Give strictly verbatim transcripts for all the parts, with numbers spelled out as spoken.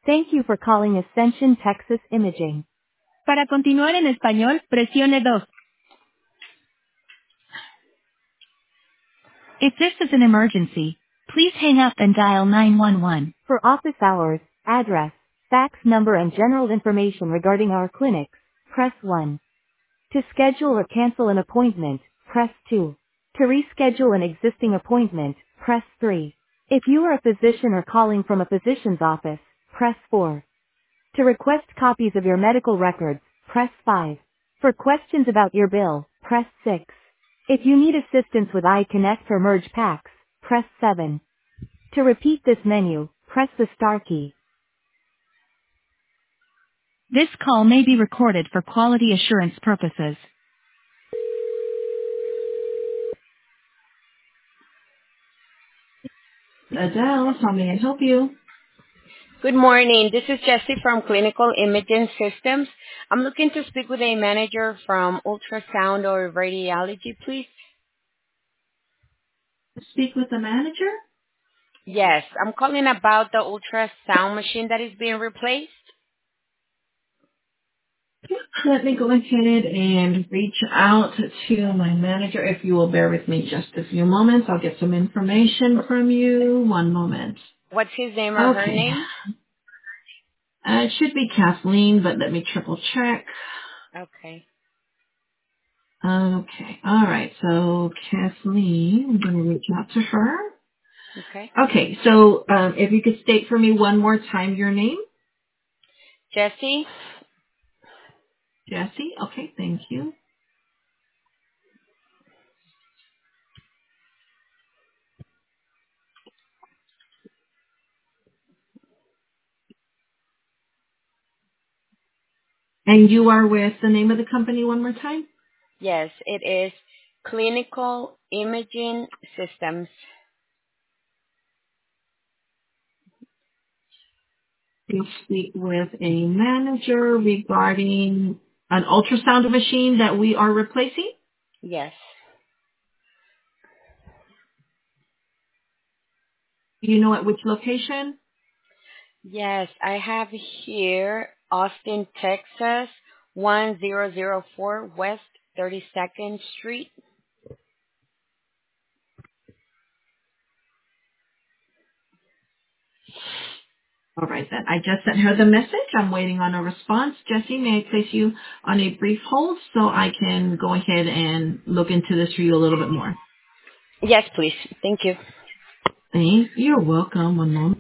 Thank you for calling Ascension Texas Imaging. Para continuar en español, presione dos. If this is an emergency, please hang up and dial nine one one. For office hours, address, fax number and general information regarding our clinics, press one. To schedule or cancel an appointment, press two. To reschedule an existing appointment, press three. If you are a physician or calling from a physician's office, press four. To request copies of your medical records, press five. For questions about your bill, press six. If you need assistance with iConnect or Merge Packs, press seven. To repeat this menu, press the star key. This call may be recorded for quality assurance purposes. Adele, how may I help you? Good morning. This is Jessie from Clinical Imaging Systems. I'm looking to speak with a manager from ultrasound or radiology, please. Speak with the manager? Yes, I'm calling about the ultrasound machine that is being replaced. Let me go ahead and reach out to my manager. If you will bear with me just a few moments, I'll get some information from you. One moment. What's his name or her Okay. name? Uh, it should be Kathleen, but let me triple check. Okay. Okay. All right. So Kathleen, I'm going to reach out to her. Okay. Okay. So um, if you could state for me one more time your name. Jessie? Jessie. Okay. Thank you. And you are with the name of the company one more time? Yes, it is Clinical Imaging Systems. You speak with a manager regarding an ultrasound machine that we are replacing. Yes. Do you know at which location? Yes, I have here Austin, Texas, one zero zero four West thirty-second Street. All right, then. I just sent her the message. I'm waiting on a response. Jessie, may I place you on a brief hold so I can go ahead and look into this for you a little bit more? Yes, please. Thank you. Thanks. You're welcome. One moment.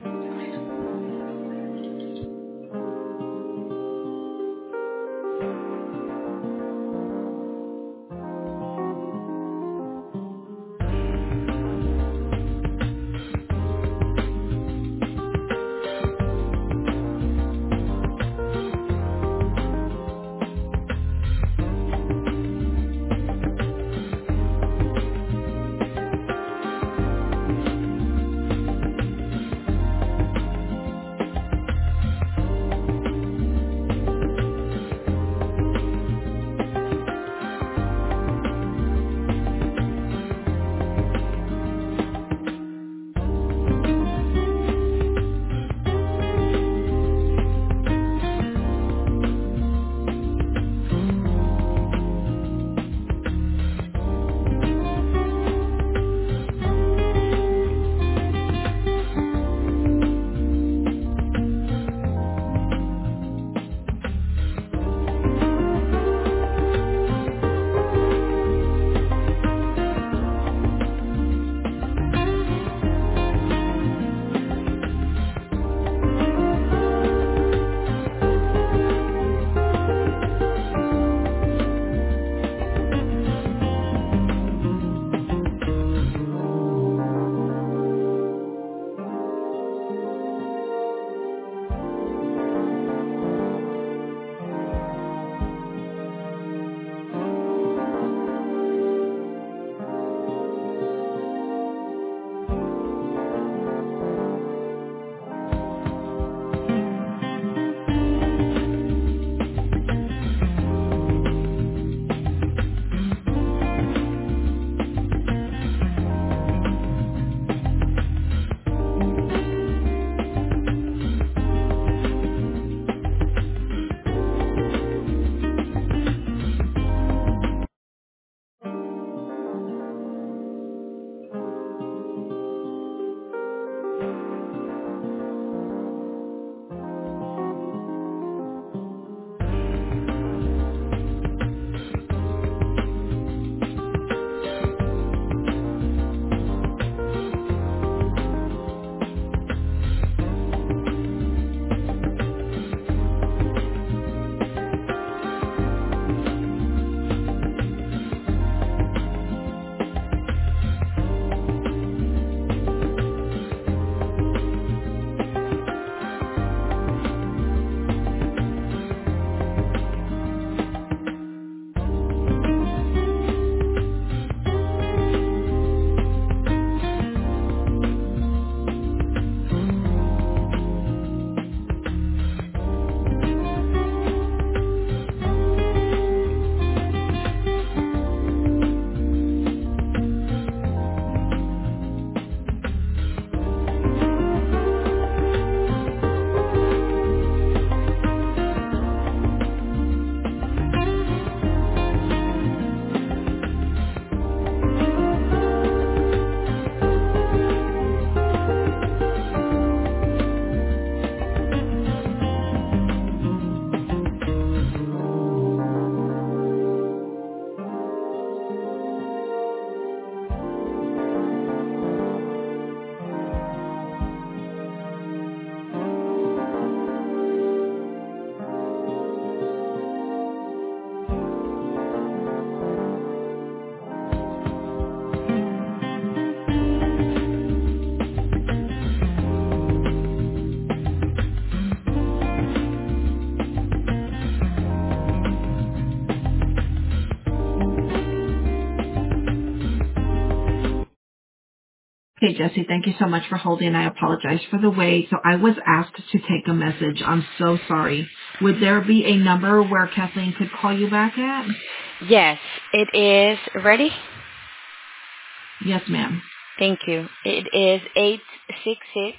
Hey, Jesse, thank you so much for holding. I apologize for the wait. So I was asked to take a message. I'm so sorry. Would there be a number where Kathleen could call you back at? Yes, it is. Ready? Yes, ma'am. Thank you. It is eight six six,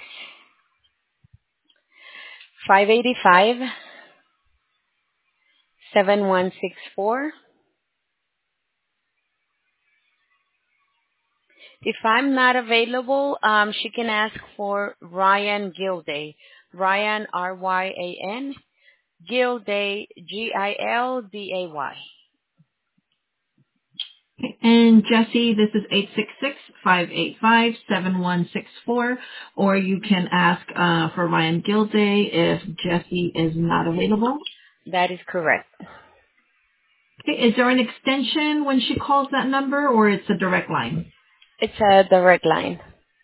five eight five, seven one six four. If I'm not available, um, she can ask for Ryan Gilday. Ryan, R Y A N, Gilday, G I L D A Y. And Jesse, this is eight six six, five eight five, seven one six four, or you can ask uh, for Ryan Gilday if Jesse is not available. That is correct. Okay, is there an extension when she calls that number, or it's a direct line? It's a direct line.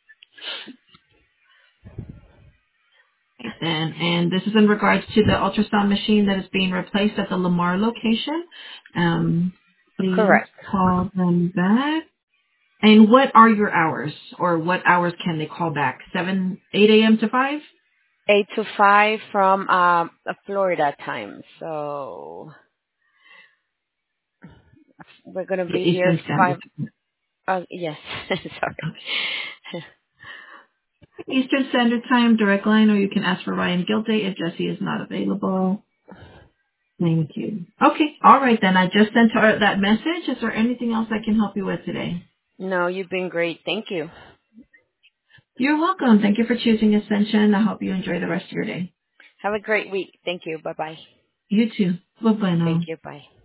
And, and this is in regards to the ultrasound machine that is being replaced at the Lamar location. Um, please Correct. call them back. And what are your hours, or what hours can they call back? seven, eight a.m. to five? eight to five from um, Florida time. So we're going to The be here Eastern Standard five. Time. Uh, yes, sorry. Eastern Standard Time, direct line, or you can ask for Ryan Gilday if Jesse is not available. Thank you. Okay, all right then. I just sent her that message. Is there anything else I can help you with today? No, you've been great. Thank you. You're welcome. Thank you for choosing Ascension. I hope you enjoy the rest of your day. Have a great week. Thank you. Bye-bye. You too. Bye-bye Thank now. you. Bye.